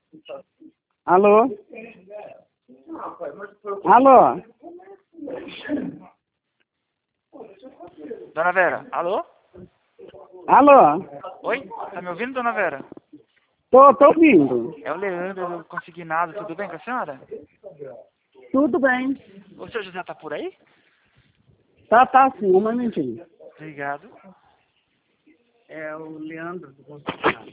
Alô? Alô? Dona Vera, alô? Alô? Oi? Tá me ouvindo, Dona Vera? Tô ouvindo. É o Leandro do Consignado, tudo bem com a senhora? Tudo bem. O senhor José tá por aí? Tá sim, um momentinho. Obrigado. É o Leandro do Consignado.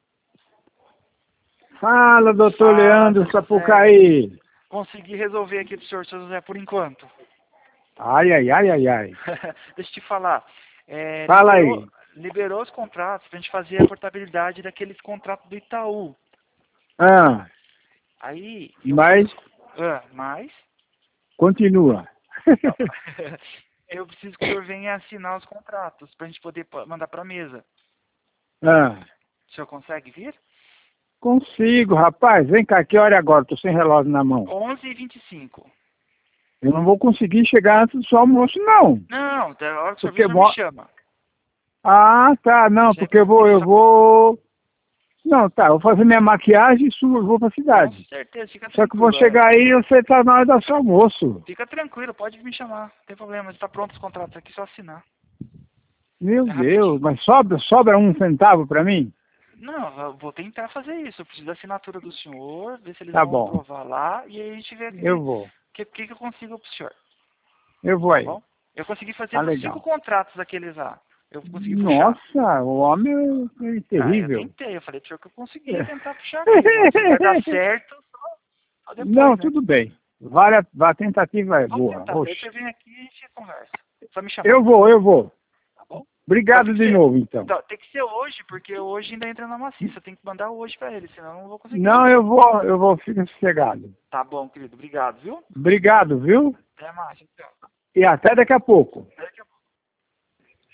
Fala, doutor Fala, Leandro José. Sapucaí. Consegui resolver aqui do senhor, seu José, por enquanto. Ai. Deixa eu te falar. Fala aí. Liberou os contratos pra gente fazer a portabilidade daqueles contratos do Itaú. Ah, Aí, mas mas continua. eu preciso que o senhor venha assinar os contratos pra gente poder mandar pra mesa. Ah, O senhor consegue vir? consigo, rapaz. Vem cá, que hora é agora? Tô sem relógio na mão. 11h25. Eu não vou conseguir chegar antes do seu almoço, não. Não, da hora que o senhor vir, Porque o senhor me chama. Ah, tá, não, Sempre porque eu tem essa- vou... Não, tá, eu vou fazer minha maquiagem e vou pra Com cidade. certeza, fica Só que eu vou tranquilo. chegar aí e você tá na hora do seu almoço. Fica tranquilo, pode me chamar. Não tem problema, está pronto os contratos aqui, só assinar. Meu É Deus, rapidinho. mas sobra um centavo pra mim? Não, eu vou tentar fazer isso. Eu preciso da assinatura do senhor, ver se eles Tá vão bom, aprovar lá, e aí a gente vê eu o vou. que eu consigo pro senhor. Eu vou Tá aí. bom? Eu consegui fazer Tá nos 5 legal. contratos daqueles lá. Eu consegui puxar. Nossa, o homem é Ah, eu terrível. tentei, eu falei pro senhor que eu conseguia tentar puxar aqui. Agora, se vai dar certo, só depois, Não, né? tudo bem. A tentativa é Vamos boa. tentar. Daí Oxe. você vem aqui e a gente conversa. Só me chamar. Eu vou. Tá bom? Então tem Obrigado que de ser. novo, então. Então, tem que ser hoje, porque hoje ainda entra na maciça. Tem que mandar hoje pra ele, senão eu não vou conseguir Não, fazer. eu vou, fica sossegado. Tá bom, querido. Obrigado, viu? Obrigado, viu? Até mais, então. E até daqui a pouco.